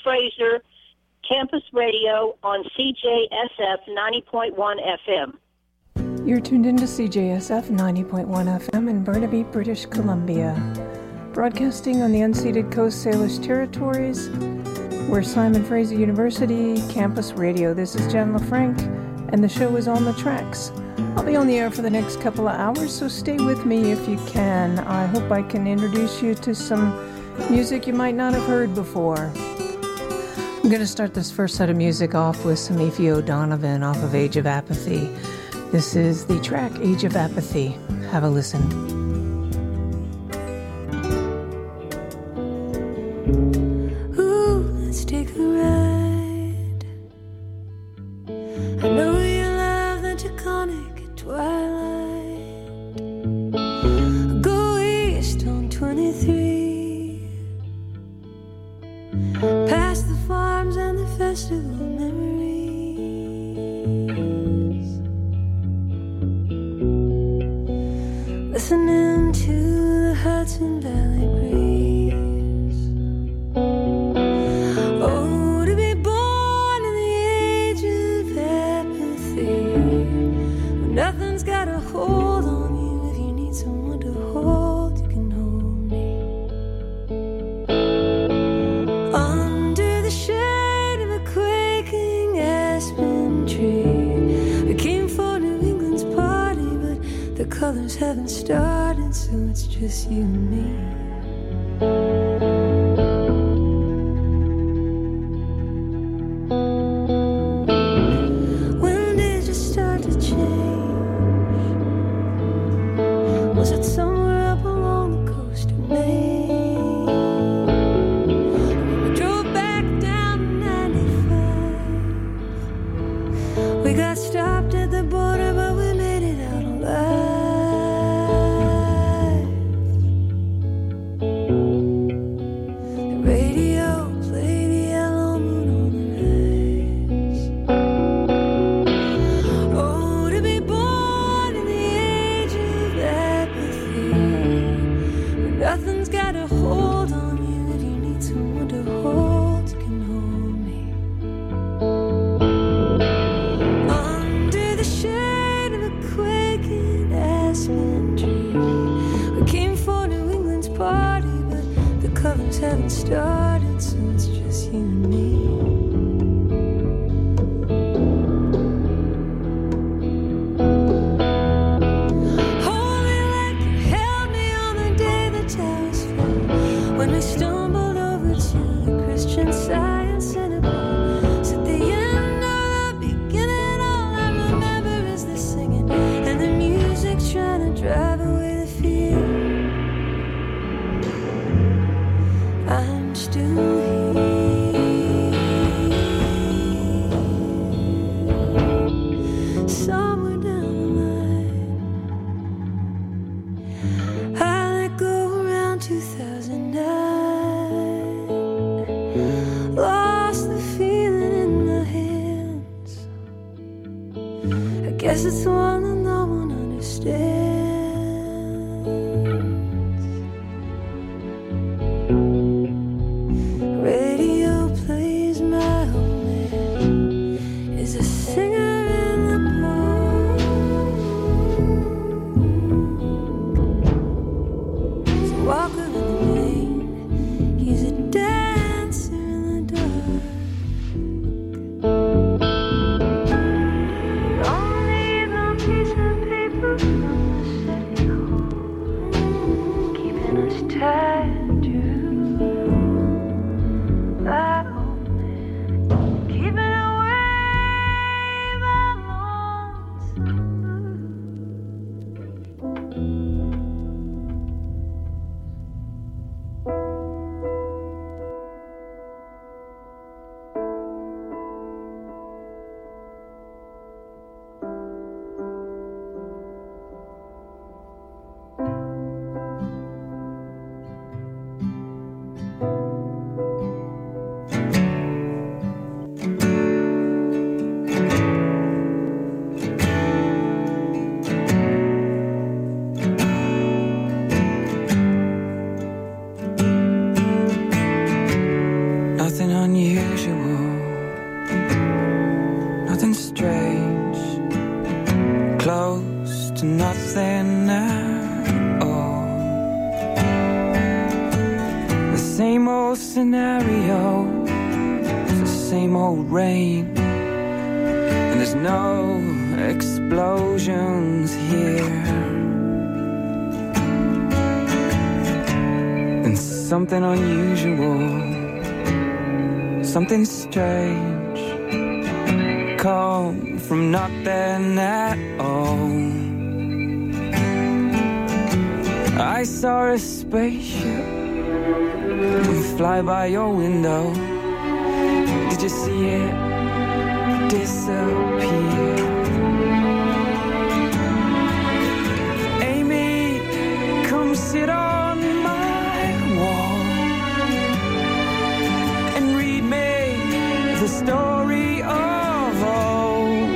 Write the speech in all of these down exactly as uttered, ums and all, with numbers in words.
Fraser Campus Radio on C J S F ninety point one F M. You're tuned into C J S F ninety point one F M in Burnaby, British Columbia. Broadcasting on the unceded Coast Salish Territories, we're Simon Fraser University Campus Radio. This is Jen LaFranc, and the show is On the Tracks. I'll be on the air for the next couple of hours, so stay with me if you can. I hope I can introduce you to some music you might not have heard before. I'm going to start this first set of music off with some Aoife O'Donovan off of Age of Apathy. This is the track Age of Apathy. Have a listen. Ooh, let's take a ride. I know you love the Taconic at twilight. Go east on twenty-three, past the farms and the festival memories. Listening to the Hudson Valley breeze. Oh, to be born in the age of apathy, when nothing's got a hold on you. If you need someone to hold, you can hold me. Under the shade of a quaking aspen tree, we came for New England's party, but the colors haven't started, so it's just you and me. When did you start to change? Was it somewhere up along the coast of Maine? We drove back down to ninety-five. We got stopped at the border, but we made it out alive. Haven't started, so it's just you and me. Hold me like you held me on the day the towers fell, when we stumbled over to the Christian Science Center. It's at the end of the beginning, all I remember is the singing and the music trying to drive away the fear. I'm still here, somewhere down the line. I let go around two thousand nine, lost the feeling in my hands. I guess it's the one that no one understands. Only the peace unusual, nothing strange, close to nothing at all. The same old scenario, it's the same old rain, and there's no explosions here. And something unusual, something strange, come from nothing at all. I saw a spaceship fly by your window. Did you see it disappear? Amy, come sit on my wall and read me the story of old,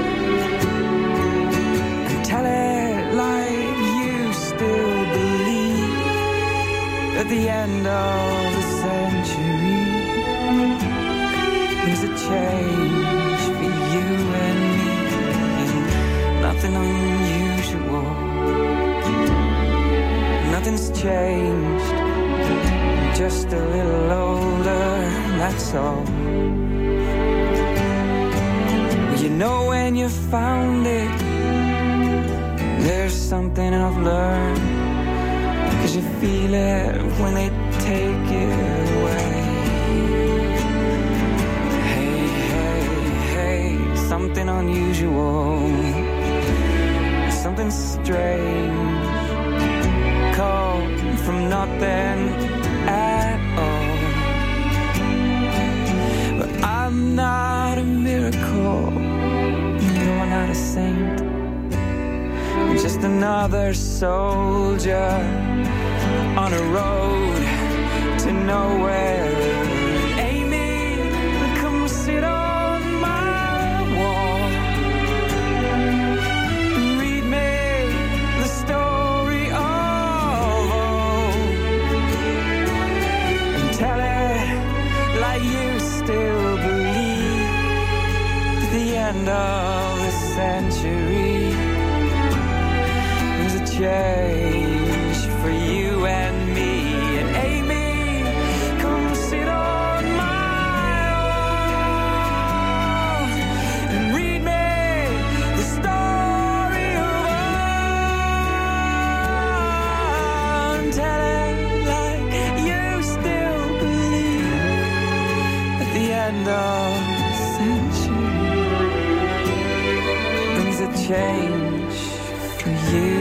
and tell it like you still believe at the end of the century there's a change for you and me, and nothing unusual, nothing's changed, just a little older, that's all. You know when you found it, there's something I've learned, 'cause you feel it when they take it away. Hey, hey, hey, something unusual, something strange, come from nothing at all. But I'm not a miracle, you're not a saint, I'm just another soldier on a road to nowhere. Amy, come sit on my wall and read me the story of old, and tell it like you still believe at the end of the century there's a change for you and me. And Amy, come sit on my wall and read me the story of old, and tell it like you still believe at the end of the century there's a change for you.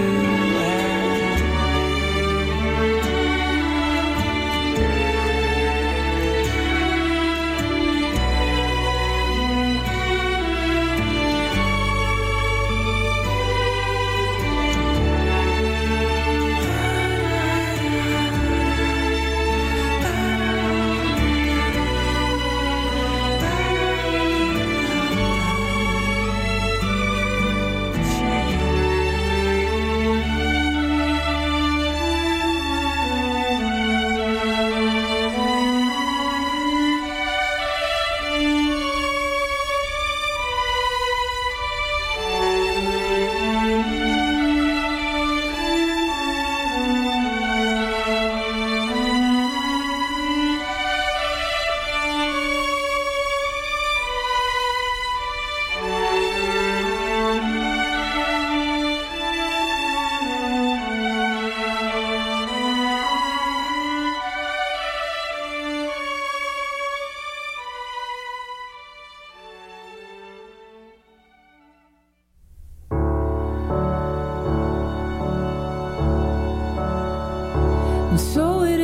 And so it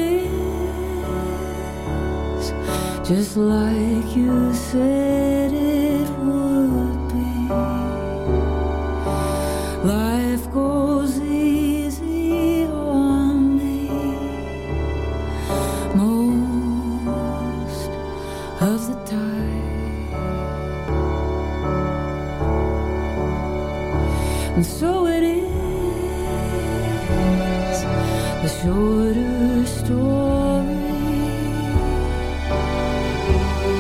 is, just like you said it would be. Life goes easy on me most of the time. And so it is, the shorter story.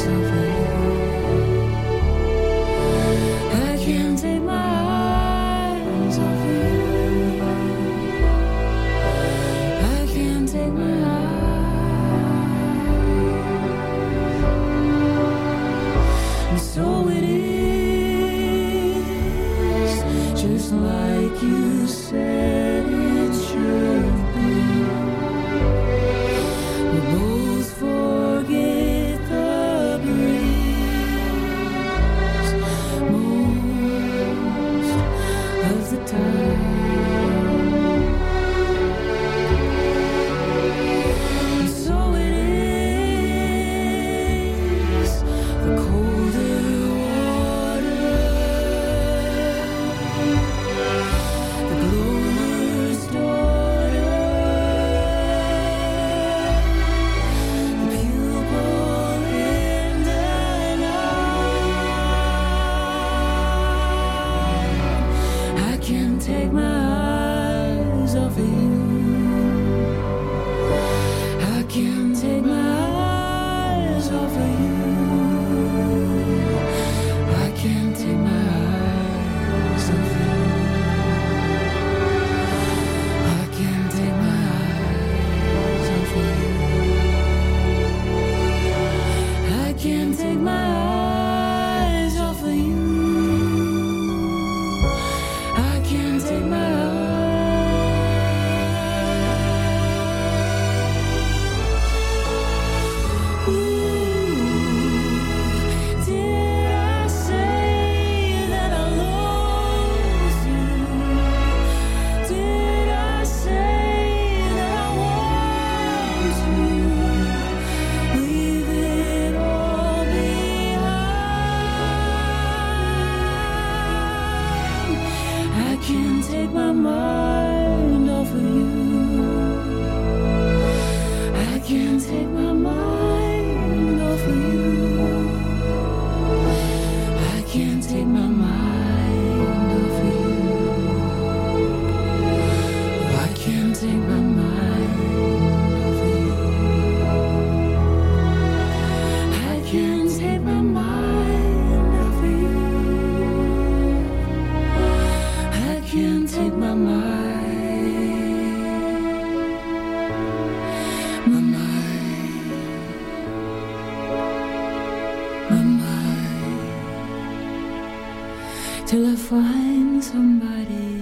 Till I find somebody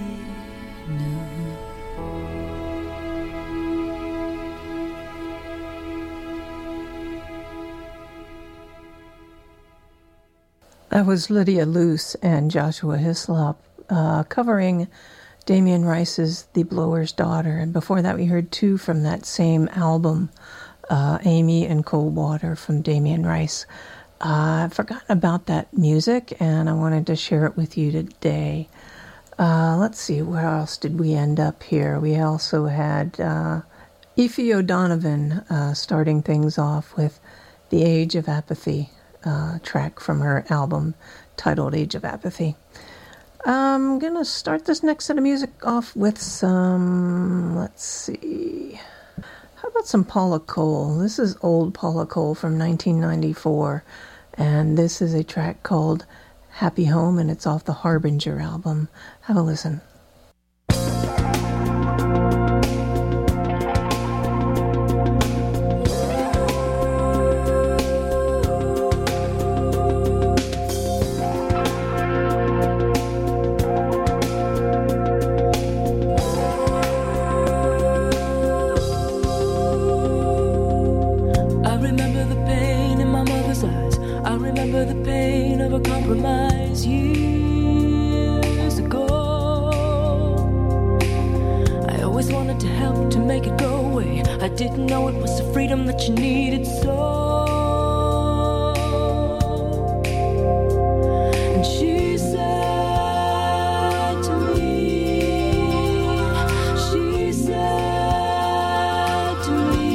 new. That was Lydia Luce and Joshua Hislop uh, covering Damien Rice's The Blower's Daughter. And before that, we heard two from that same album, uh, Amy and Coldwater from Damien Rice. Uh, I've forgotten about that music, and I wanted to share it with you today. Uh, let's see, where else did we end up here? We also had uh, Aoife O'Donovan uh, starting things off with The Age of Apathy, uh, track from her album titled Age of Apathy. I'm going to start this next set of music off with some, let's see, how about some Paula Cole? This is old Paula Cole from nineteen ninety-four, and this is a track called Happy Home, and it's off the Harbinger album. Have a listen. Didn't know it was the freedom that you needed so. And she said to me, she said to me,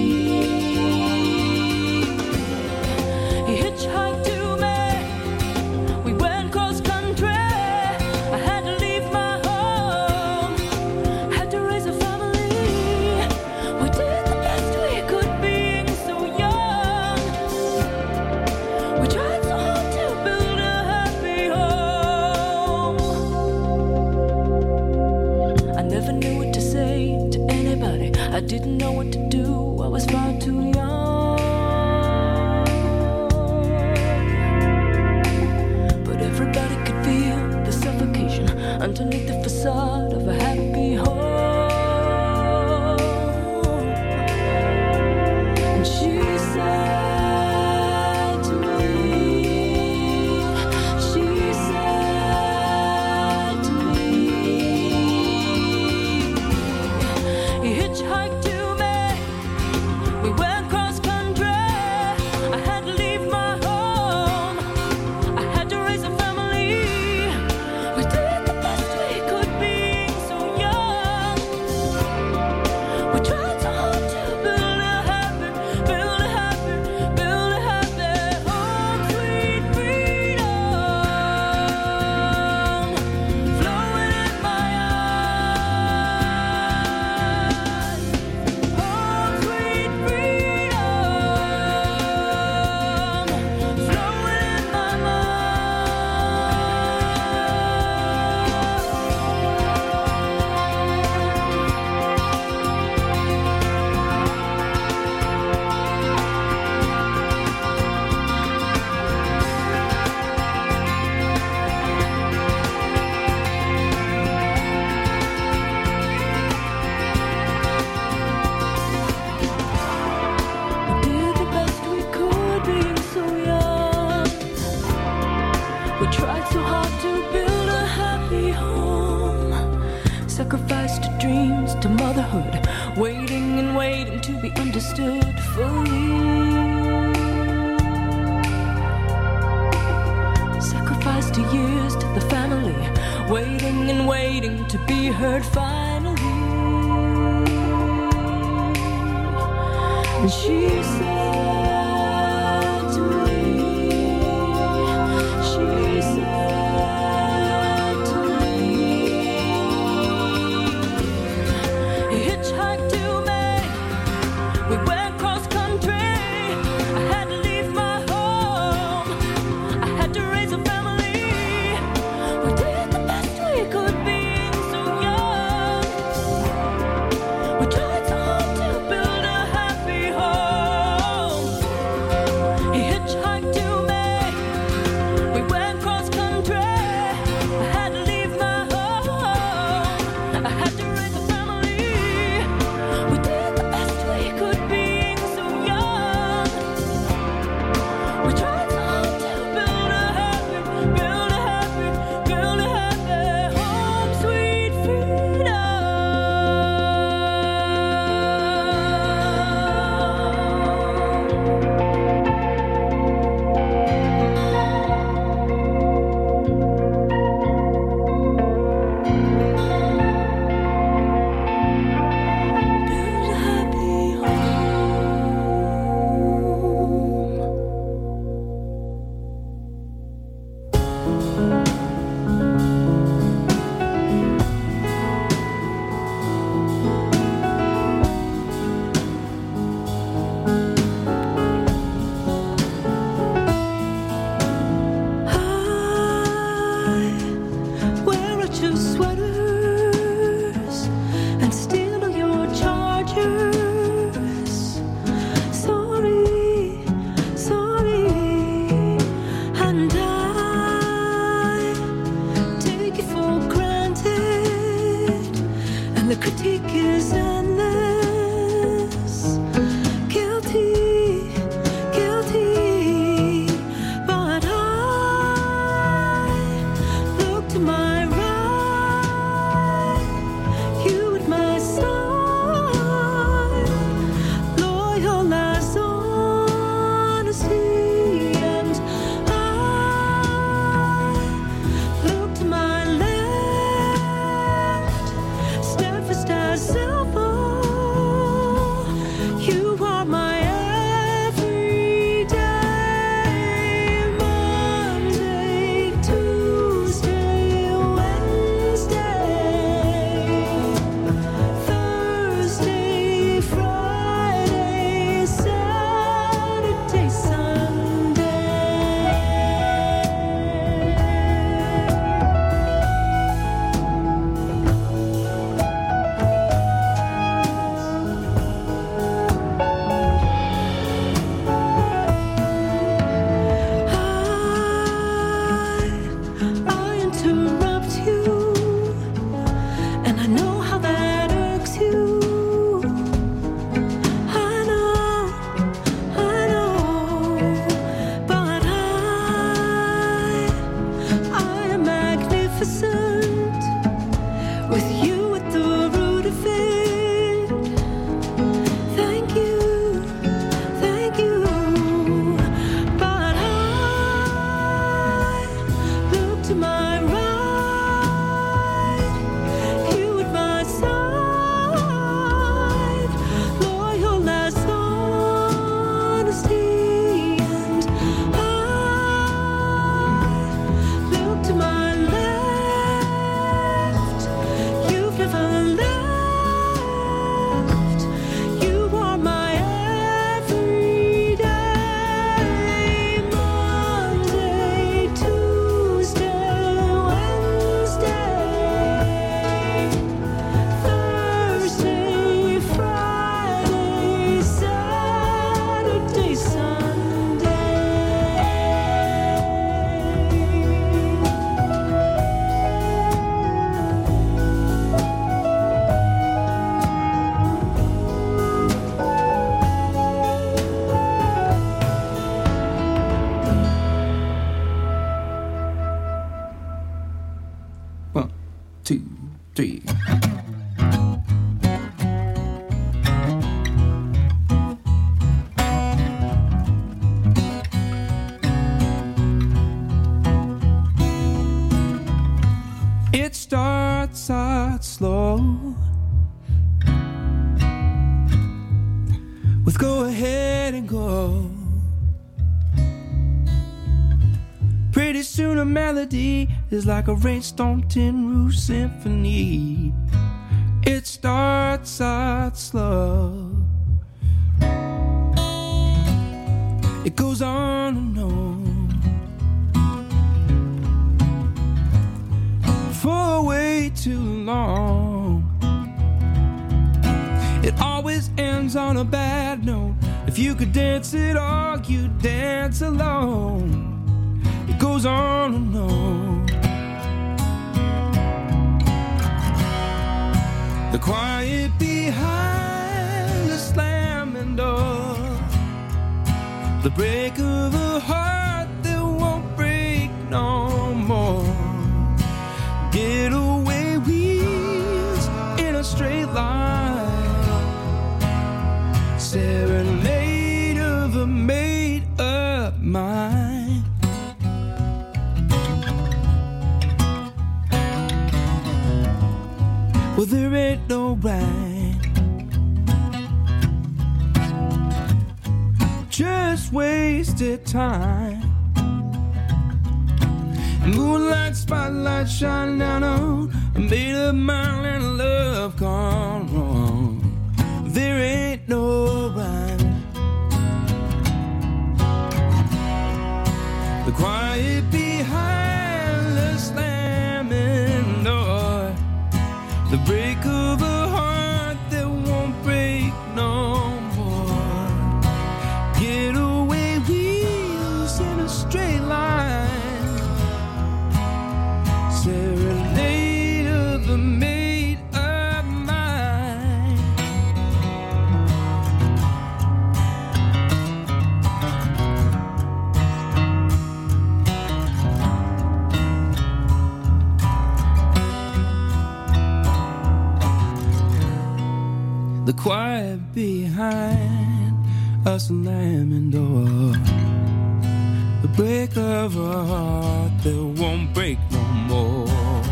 he hitchhiked to me, we went cross country, I had to leave my home, had to raise a family, we did could being so young. I didn't know what to do, I was far too young. But everybody could feel the suffocation underneath the facade of a happy home. And she said to me, she said to me, he hitchhiked to me, we went cross country, I had to leave my home, I had to raise a family, we did the best we could being so young, we tried so hard to build a happy, build a happy, build a happy home, sweet freedom, flowing in my eyes, home, sweet freedom, flowing in my We did the best we could being so young. We tried so hard to build a happy home. Sacrificed to dreams, to motherhood, waiting and waiting to be understood fully. Sacrificed to years, to the family, waiting and waiting to be heard finally. And she said to me, she said to me, he hitchhiked to me, we went cross country, I had to leave my home, I had to raise a family, we did the best we could being so young, we tried so hard to build a happy home. He hitchhiked to me, we went cross country, I had to leave my home, I had to raise a family, we did the best we could being so young, we tried so hard to build a happy, build a happy, build a happy home, sweet freedom. with go ahead and go. Pretty soon a melody is like a rainstorm tin roof symphony. It starts out slow, it goes on and on for way too long. It always ends on a bad note. If you could dance it all, you'd dance alone. It goes on and on. The quiet behind the slamming door, the break of a heart that won't break no more. Getaway wheels in a straight line, serenade of a made-up mind. Well, there ain't no right, just wasted time. Moonlight, spotlight shining down on a made-up mind and a love gone wrong. There ain't no rhyme. The quiet behind the slamming door, the break of a heart that won't break no more. Getaway wheels in a straight line, serenade of a made-up mind. The quiet behind a slamming door, the break of a heart that won't break no more.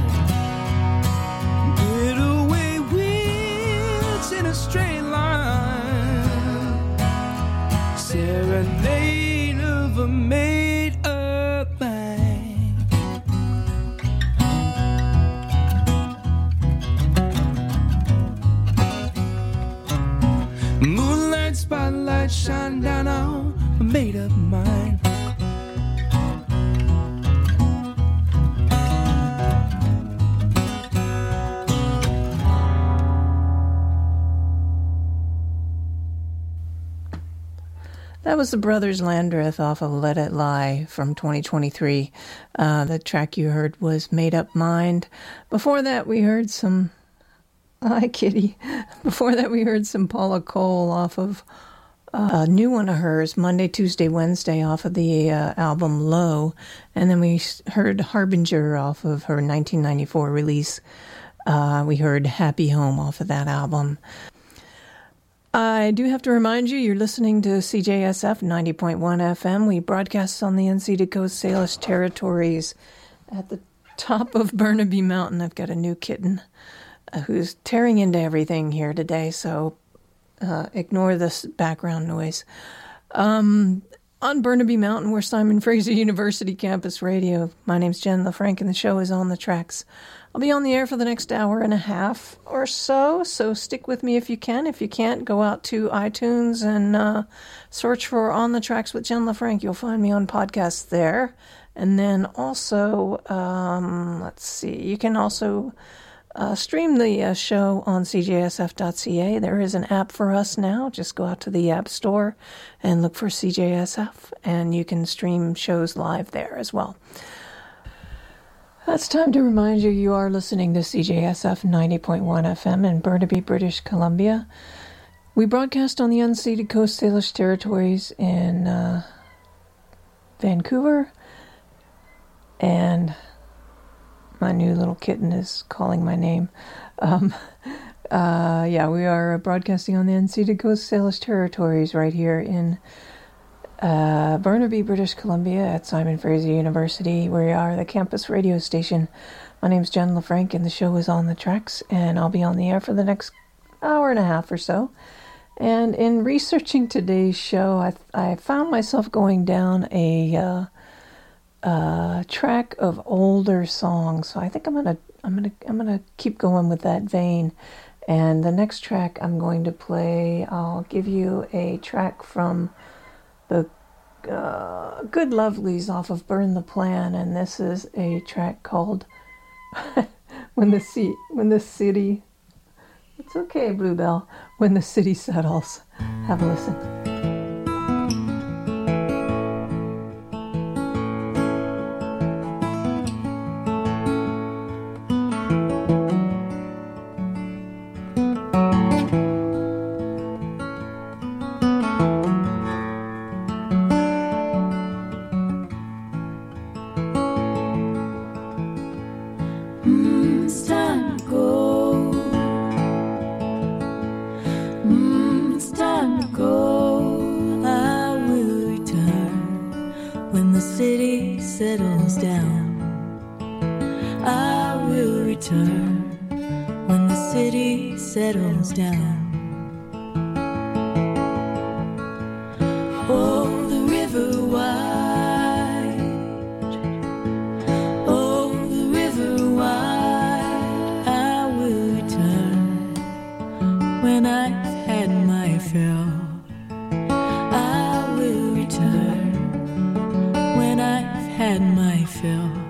Getaway wheels in a straight line, serenade of a made-up mind. Moonlight, spotlight shine down on a made-up mind. That was the Brothers Landreth off of Let It Lie from twenty twenty-three. Uh, the track you heard was Made Up Mind. Before that, we heard some... Hi, kitty. Before that, we heard some Paula Cole off of uh, a new one of hers, Monday, Tuesday, Wednesday, off of the uh, album Low. And then we heard Harbinger off of her nineteen ninety-four release. Uh, we heard Happy Home off of that album. I do have to remind you, you're listening to C J S F ninety point one F M. We broadcast on the unceded Coast Salish territories at the top of Burnaby Mountain. I've got a new kitten uh, who's tearing into everything here today, so uh, ignore this background noise. Um, on Burnaby Mountain, we're Simon Fraser University Campus Radio. My name's Jen LaFranc, and the show is On the Tracks. I'll be on the air for the next hour and a half or so, so stick with me if you can. If you can't, go out to iTunes and uh, search for On the Tracks with Jen LaFranc. You'll find me on podcasts there. And then also, um, let's see, you can also uh, stream the uh, show on C J S F dot C A. There is an app for us now. Just go out to the App Store and look for C J S F, and you can stream shows live there as well. It's time to remind you you are listening to C J S F ninety point one F M in Burnaby, British Columbia. We broadcast on the unceded Coast Salish territories in uh, Vancouver, and my new little kitten is calling my name. Um, uh, yeah, we are broadcasting on the unceded Coast Salish territories right here in Uh, Burnaby, British Columbia at Simon Fraser University. We are the campus radio station. My name's Jen LaFranc, and the show is On the Tracks, and I'll be on the air for the next hour and a half or so. And in researching today's show, I, I found myself going down a, uh, a track of older songs. So I think I'm gonna I'm gonna I'm gonna keep going with that vein. And the next track I'm going to play, I'll give you a track from the uh, Good Lovelies off of Burn the Plan, and this is a track called "When the Sea When the City." It's okay, Bluebell. When the City Settles. Have a listen. Settles down, I will return when the city settles down. Oh, the river wide, oh, the river wide, I will return when I've had my fill. I will return when I've had my fill.